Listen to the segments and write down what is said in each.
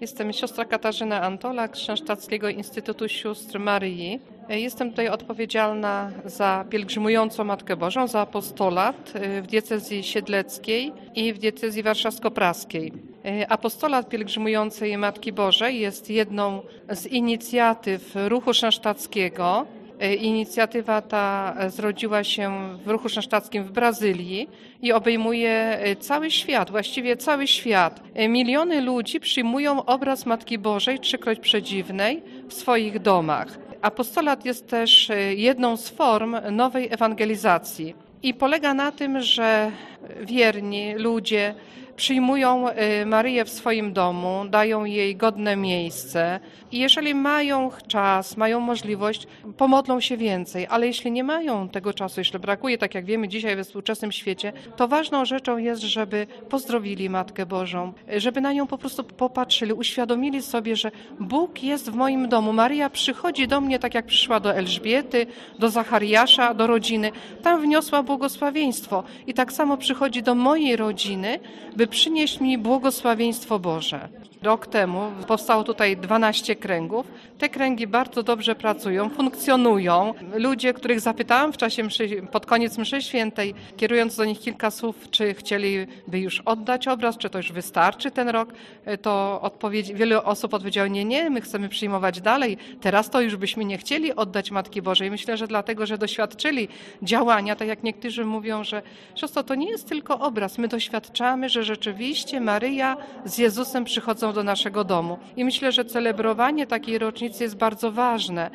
Jestem siostra Katarzyna Antolak z Szensztackiego Instytutu Sióstr Maryi. Jestem tutaj odpowiedzialna za pielgrzymującą Matkę Bożą, za apostolat w diecezji siedleckiej i w diecezji warszawsko-praskiej. Apostolat pielgrzymującej Matki Bożej jest jedną z inicjatyw Ruchu Szensztackiego. Inicjatywa ta zrodziła się w Ruchu Szensztackim w Brazylii i obejmuje cały świat, właściwie cały świat. Miliony ludzi przyjmują obraz Matki Bożej Trzykroć Przedziwnej w swoich domach. Apostolat jest też jedną z form nowej ewangelizacji i polega na tym, że wierni ludzie przyjmują Maryję w swoim domu, dają jej godne miejsce i jeżeli mają czas, mają możliwość, pomodlą się więcej, ale jeśli nie mają tego czasu, jeśli brakuje, tak jak wiemy dzisiaj we współczesnym świecie, to ważną rzeczą jest, żeby pozdrowili Matkę Bożą, żeby na nią po prostu popatrzyli, uświadomili sobie, że Bóg jest w moim domu. Maryja przychodzi do mnie tak jak przyszła do Elżbiety, do Zachariasza, do rodziny. Tam wniosła błogosławieństwo i tak samo przychodzi do mojej rodziny, by przynieść mi błogosławieństwo Boże. Rok temu powstało tutaj 12 kręgów. Te kręgi bardzo dobrze pracują, funkcjonują. Ludzie, których zapytałam w czasie pod koniec mszy świętej, kierując do nich kilka słów, czy chcieliby już oddać obraz, czy to już wystarczy ten rok, to wielu osób odpowiedziało, nie, my chcemy przyjmować dalej. Teraz to już byśmy nie chcieli oddać Matki Bożej. Myślę, że dlatego, że doświadczyli działania, tak jak niektórzy mówią, że siostro, to nie jest tylko obraz. My doświadczamy, że rzeczywiście Maryja z Jezusem przychodzą do naszego domu. I myślę, że celebrowanie takiej rocznicy jest bardzo ważne.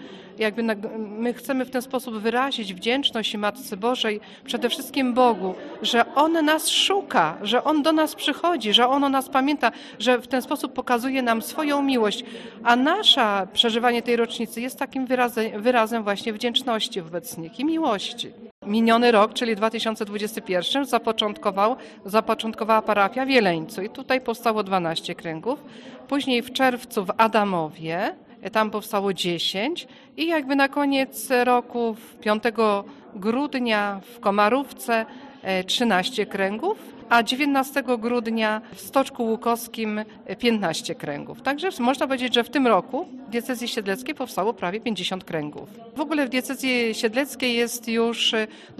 My chcemy w ten sposób wyrazić wdzięczność i Matce Bożej, przede wszystkim Bogu, że On nas szuka, że On do nas przychodzi, że On o nas pamięta, że w ten sposób pokazuje nam swoją miłość. A nasze przeżywanie tej rocznicy jest takim wyrazem właśnie wdzięczności wobec nich i miłości. Miniony rok, czyli 2021, zapoczątkowała parafia w Jeleńcu i tutaj powstało 12 kręgów. Później w czerwcu w Adamowie, tam powstało 10 i na koniec roku, 5 grudnia w Komarówce 13 kręgów, a 19 grudnia w Stoczku Łukowskim 15 kręgów. Także można powiedzieć, że w tym roku w diecezji siedleckiej powstało prawie 50 kręgów. W ogóle w diecezji siedleckiej jest już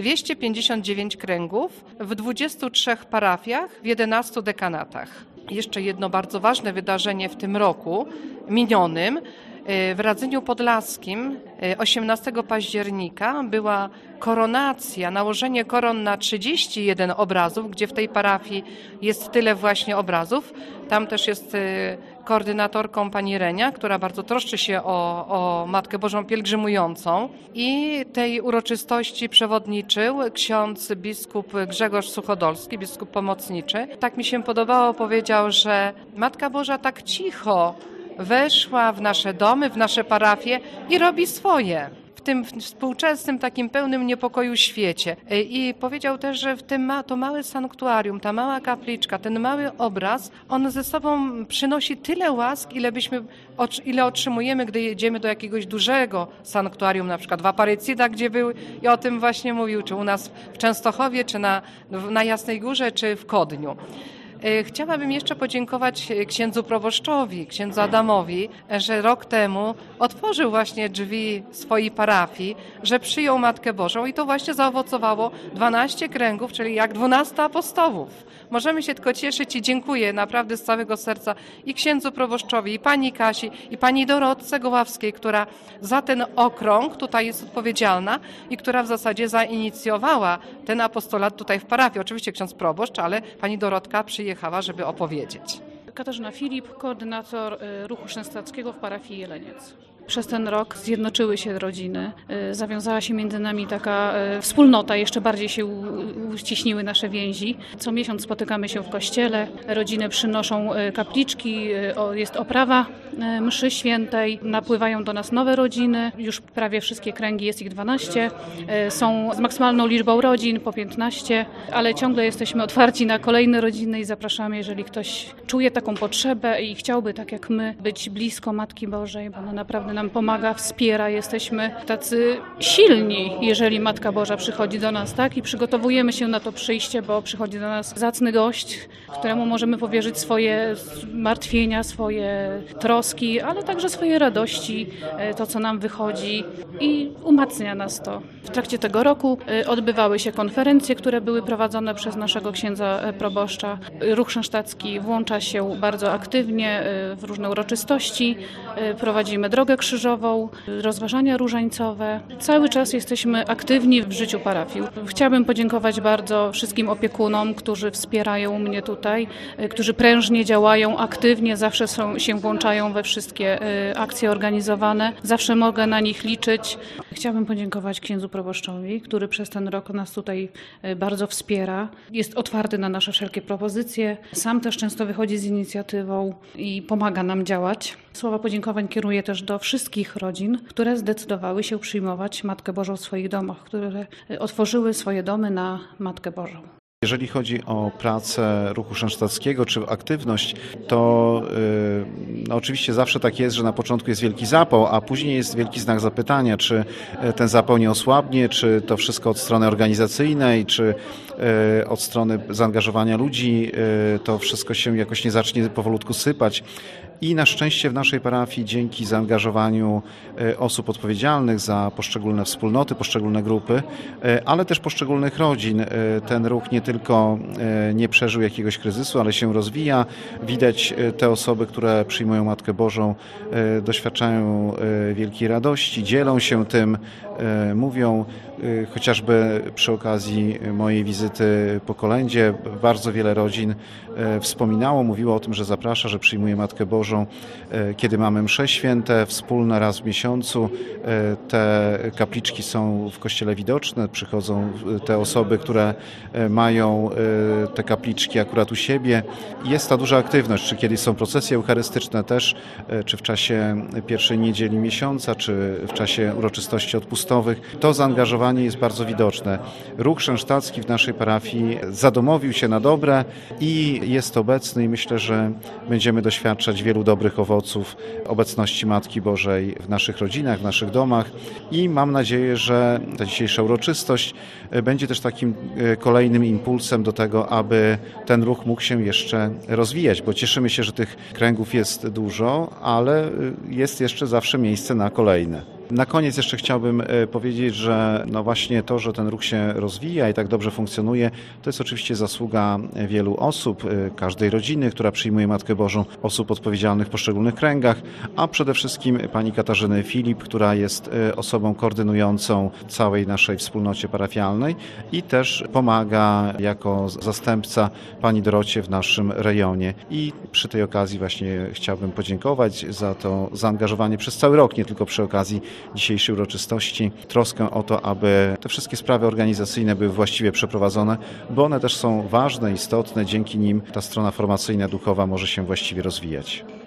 259 kręgów w 23 parafiach, w 11 dekanatach. Jeszcze jedno bardzo ważne wydarzenie w tym roku minionym. W Radzyniu Podlaskim 18 października była koronacja, nałożenie koron na 31 obrazów, gdzie w tej parafii jest tyle właśnie obrazów. Tam też jest koordynatorką pani Renia, która bardzo troszczy się o Matkę Bożą pielgrzymującą. I tej uroczystości przewodniczył ksiądz biskup Grzegorz Suchodolski, biskup pomocniczy. Tak mi się podobało, powiedział, że Matka Boża tak cicho weszła w nasze domy, w nasze parafie i robi swoje w tym współczesnym, takim pełnym niepokoju świecie. I powiedział też, że to małe sanktuarium, ta mała kapliczka, ten mały obraz, on ze sobą przynosi tyle łask, ile otrzymujemy, gdy jedziemy do jakiegoś dużego sanktuarium, na przykład w Aparycida, gdzie był i o tym właśnie mówił, czy u nas w Częstochowie, czy na Jasnej Górze, czy w Kodniu. Chciałabym jeszcze podziękować księdzu proboszczowi, księdzu Adamowi, że rok temu otworzył właśnie drzwi swojej parafii, że przyjął Matkę Bożą i to właśnie zaowocowało 12 kręgów, czyli jak 12 apostołów. Możemy się tylko cieszyć i dziękuję naprawdę z całego serca i księdzu proboszczowi, i pani Kasi, i pani Dorotce Goławskiej, która za ten okrąg tutaj jest odpowiedzialna i która w zasadzie zainicjowała ten apostolat tutaj w parafii. Oczywiście ksiądz proboszcz, ale pani Dorotka przyjechała, żeby opowiedzieć. Katarzyna Filip, koordynator Ruchu Szensztackiego w parafii Jeleniec. Przez ten rok zjednoczyły się rodziny, zawiązała się między nami taka wspólnota, jeszcze bardziej się uściśniły nasze więzi. Co miesiąc spotykamy się w kościele, rodziny przynoszą kapliczki, jest oprawa mszy świętej napływają do nas nowe rodziny, już prawie wszystkie kręgi, jest ich 12, są z maksymalną liczbą rodzin, po 15, ale ciągle jesteśmy otwarci na kolejne rodziny i zapraszamy, jeżeli ktoś czuje taką potrzebę i chciałby, tak jak my, być blisko Matki Bożej, bo ona naprawdę nam pomaga, wspiera, jesteśmy tacy silni, jeżeli Matka Boża przychodzi do nas, tak? I przygotowujemy się na to przyjście, bo przychodzi do nas zacny gość, któremu możemy powierzyć swoje martwienia, swoje troski, ale także swoje radości, to co nam wychodzi i umacnia nas to. W trakcie tego roku odbywały się konferencje, które były prowadzone przez naszego księdza proboszcza. Ruch Chrząsztacki włącza się bardzo aktywnie w różne uroczystości. Prowadzimy drogę krzyżową, rozważania różańcowe. Cały czas jesteśmy aktywni w życiu parafii. Chciałabym podziękować bardzo wszystkim opiekunom, którzy wspierają mnie tutaj, którzy prężnie działają, aktywnie, zawsze się włączają we wszystkie akcje organizowane. Zawsze mogę na nich liczyć. Chciałabym podziękować księdzu proboszczowi, który przez ten rok nas tutaj bardzo wspiera. Jest otwarty na nasze wszelkie propozycje. Sam też często wychodzi z inicjatywą i pomaga nam działać. Słowa podziękowań kieruję też do wszystkich rodzin, które zdecydowały się przyjmować Matkę Bożą w swoich domach, które otworzyły swoje domy na Matkę Bożą. Jeżeli chodzi o pracę ruchu chrząsztackiego czy aktywność, to oczywiście zawsze tak jest, że na początku jest wielki zapał, a później jest wielki znak zapytania, czy ten zapał nie osłabnie, czy to wszystko od strony organizacyjnej, czy od strony zaangażowania ludzi, to wszystko się jakoś nie zacznie powolutku sypać. I na szczęście w naszej parafii dzięki zaangażowaniu osób odpowiedzialnych za poszczególne wspólnoty, poszczególne grupy, ale też poszczególnych rodzin, ten ruch nie tylko nie przeżył jakiegoś kryzysu, ale się rozwija. Widać te osoby, które przyjmują Matkę Bożą, doświadczają wielkiej radości, dzielą się tym, mówią, chociażby przy okazji mojej wizyty po kolędzie, bardzo wiele rodzin wspominało, mówiło o tym, że zaprasza, że przyjmuje Matkę Bożą, kiedy mamy msze święte, wspólne raz w miesiącu. Te kapliczki są w kościele widoczne, przychodzą te osoby, które mają te kapliczki akurat u siebie. Jest ta duża aktywność, czy kiedy są procesje eucharystyczne też, czy w czasie pierwszej niedzieli miesiąca, czy w czasie uroczystości odpustowych. To zaangażowanie jest bardzo widoczne. Ruch chrząsztacki w naszej parafii zadomowił się na dobre i jest obecny i myślę, że będziemy doświadczać wielu dobrych owoców obecności Matki Bożej w naszych rodzinach, w naszych domach i mam nadzieję, że ta dzisiejsza uroczystość będzie też takim kolejnym impulsem do tego, aby ten ruch mógł się jeszcze rozwijać, bo cieszymy się, że tych kręgów jest dużo, ale jest jeszcze zawsze miejsce na kolejne. Na koniec jeszcze chciałbym powiedzieć, że no właśnie to, że ten ruch się rozwija i tak dobrze funkcjonuje, to jest oczywiście zasługa wielu osób, każdej rodziny, która przyjmuje Matkę Bożą, osób odpowiedzialnych w poszczególnych kręgach, a przede wszystkim pani Katarzyny Filip, która jest osobą koordynującą całej naszej wspólnocie parafialnej i też pomaga jako zastępca pani Dorocie w naszym rejonie. I przy tej okazji właśnie chciałbym podziękować za to zaangażowanie przez cały rok, nie tylko przy okazji dzisiejszej uroczystości, troskę o to, aby te wszystkie sprawy organizacyjne były właściwie przeprowadzone, bo one też są ważne, istotne, dzięki nim ta strona formacyjna, duchowa może się właściwie rozwijać.